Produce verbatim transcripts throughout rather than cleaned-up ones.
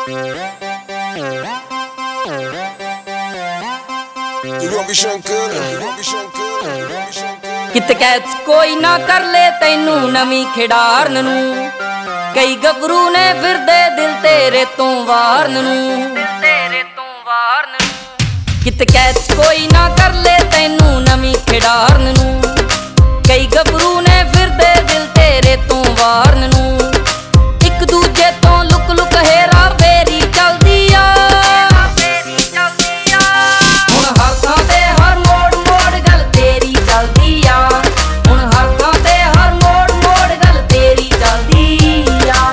कित कैच कोई ना कर ले तैनू नवी खिडारन नू, कई गभरू ने फिरदे दिल तेरे तो वारन नू। कित कैच कोई ना कर ले तैनू नवी खिडारन नू, कई गभरू ने फिरदे दिल तेरे तो वारन नू। एक दूजे तो लुक लुक हेरा फेरी चलदी आ, हुण हर थां ते हर मोड़ मोड़ गल तेरी चलदी आ, हुण हर थां ते हर मोड़ मोड़ गल तेरी चलदी आ।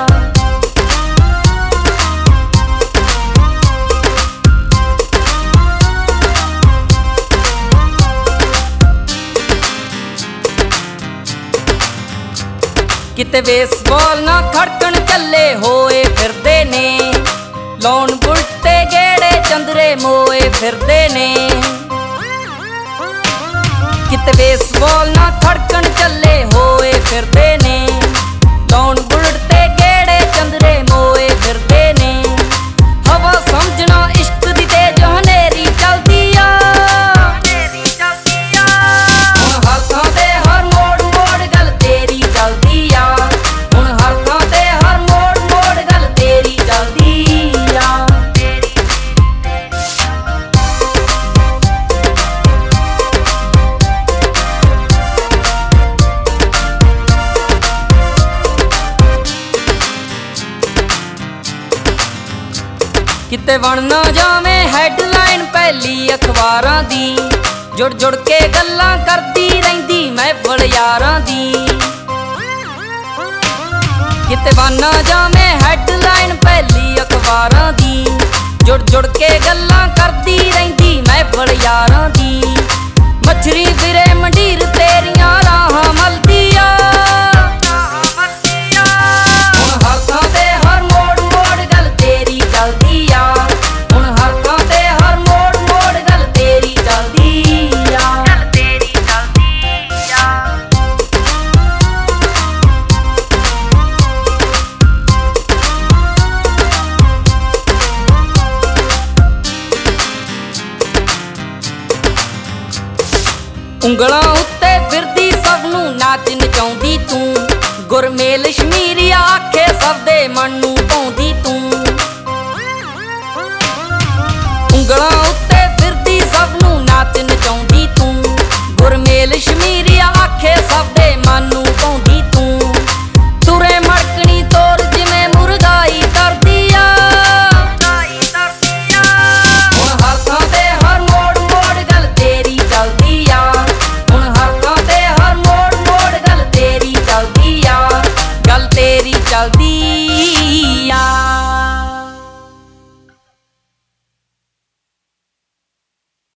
किते बेसबॉल ना खड़कन चले होए फिरदे ने, लौन बुलटे गेड़े चंदरे मोए फिरदे ने। किते बेसबॉल ना खड़कन चले होए फिरदे ने, लौन बुलटे गेड़े चंदरे मोए फिरदे ने। हवा समझना इश्क दी तेज हनेरी चलदी आ, हुण हर थां ते हर मोड़ मोड़ गल तेरी चलदी आ, हुण हर थां ते हर मोड़ मोड़ गल तेरी चलदी आ। किते बन ना जावें हैडलाइन पहली अखबारां दी, जुड़ जुड़ के गल्लां करदी रहिंदी महफल यारां दी। किते बन ना जावें हैडलाइन पहली अखबारां दी, जुड़ जुड़ के गल्लां करदी रहिंदी महफल यारां दी। मछरी फिरे मंडीर तेरियां राहां मलदी आ, हुण हर थां ते हर मोड़ मोड़ गल तेरी चलदी आ, हुण हर थां ते हर मोड़ मोड़ गल तेरी चलदी आ। ਉਂਗਲਾਂ ਉੱਤੇ ਫਿਰਦੀ ਸਭ ਨੂੰ ਨਾਚ ਨਚਾਉਂਦੀ ਤੂੰ, ਗੁਰਮੇਲ ਸ਼ਮੀਰੀ ਆਖੇ ਸਭ ਦੇ ਮਨ ਨੂੰ ਭਾਉਂਦੀ ਤੂੰ। ਉਂਗਲਾਂ ਉੱਤੇ ਫਿਰਦੀ ਸਭ ਨੂੰ ਨਾਚ ਨਚਾਉਂਦੀ ਤੂੰ, ਗੁਰਮੇਲ ਸ਼ਮੀਰੀ